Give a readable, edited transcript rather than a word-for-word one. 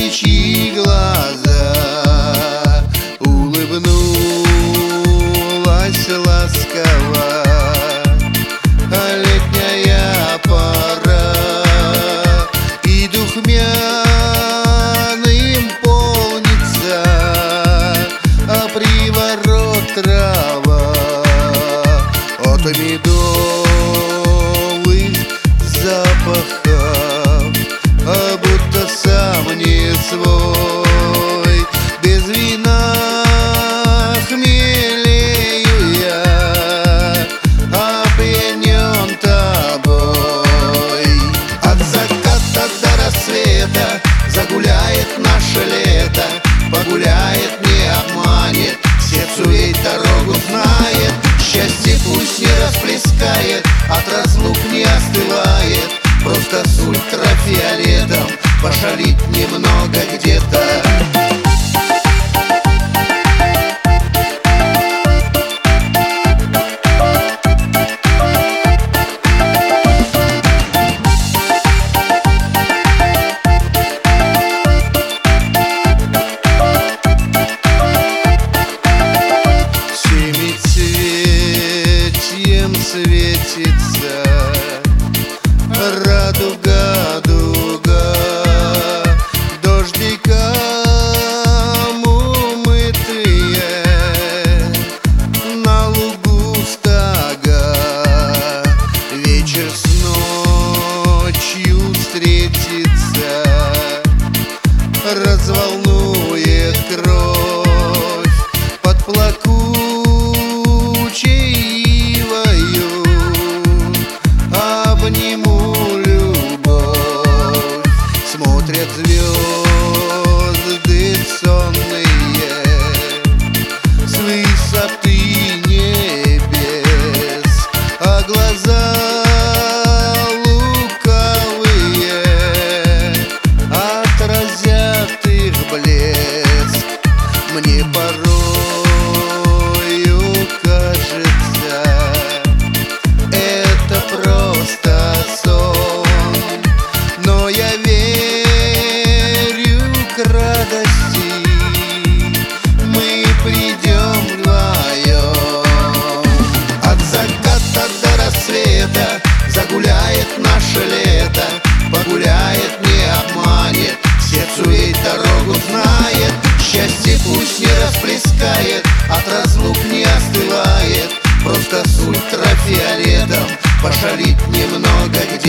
девичьи глаза, улыбнулась ласково. Летняя пора, и духмяным полнится, а приворот трава от медовых запахов, а будто сам не свой. Без вина хмелею я, опьянен тобой. От заката до рассвета загуляет наше лето, погуляет, не обманет, сердцу ведь дорогу знает. Счастье пусть не расплескает, от разлук не остывает, просто с ультрафиолетом пошалить немного где-то. Светится радуга, дуга, дождиком умытые, на лугу стога. Вечер с ночью встретится, разволнует кровь под плакучей. Обниму любовь, смотрят звезды сонные с высоты небес, а глаза лукавые отразят их блеск. Мне порою кажется, это просто сон, но я верю к радости, мы придем вдвоем. От заката до рассвета загуляет наше лето, погуляет, не обманет, сердцу ведь дорогу знает. Счастье пусть не расплескает, от разлук не остывает, просто с ультрафиолетом пошалить немного